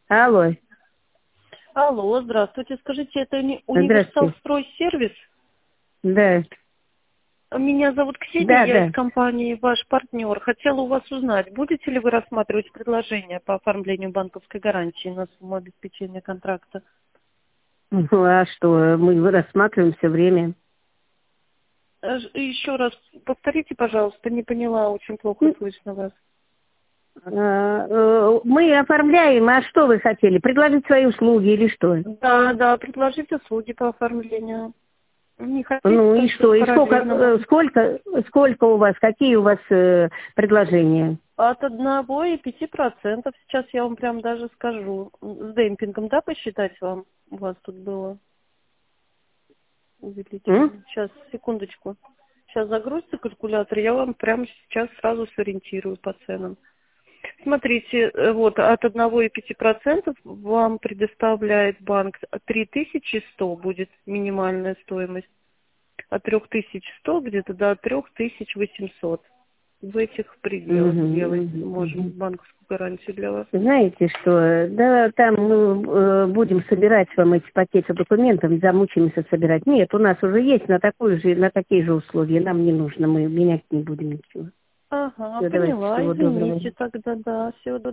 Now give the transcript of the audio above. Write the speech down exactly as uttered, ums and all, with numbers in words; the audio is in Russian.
Алло. Алло, здравствуйте. Скажите, это не Здравствуйте. Универсалстройсервис? Да. Меня зовут Ксения, Да, я да. из компании «Ваш партнер». Хотела у вас узнать, будете ли вы рассматривать предложение по оформлению банковской гарантии на сумму обеспечения контракта? Ну, а что, мы рассматриваем все время. Э, ж- Еще раз повторите, пожалуйста, не поняла, очень плохо М, слышно вас. а, э, Мы оформляем, а что вы хотели? Предложить свои услуги или что? Да, да, предложить услуги по оформлению. Не хотите, Ну и также что? И сколько, параллельно э, можно. сколько, сколько у вас, какие у вас э, предложения? От одного и пяти процентов, сейчас я вам прям даже скажу. С демпингом, да, посчитать вам? У вас тут было М? увеличение. Сейчас, секундочку. Сейчас загрузится калькулятор, я вам прямо сейчас сразу сориентирую по ценам. Смотрите, э, вот от одного и пяти процентов вам предоставляет банк три тысячи сто будет минимальная стоимость, от трёх тысяч сто где-то до трёх тысяч восьмисот. В этих пределах Мгм, делать мгм, можем мгм. банковскую гарантию для вас. Знаете что, да, там мы э, будем собирать вам эти пакеты документов, замучимся собирать. Нет, у нас уже есть на такую же, на такие же условия, нам не нужно, мы менять не будем ничего. Ага, Все, давайте, поняла, всего доброго. извините тогда, да, всего доброго.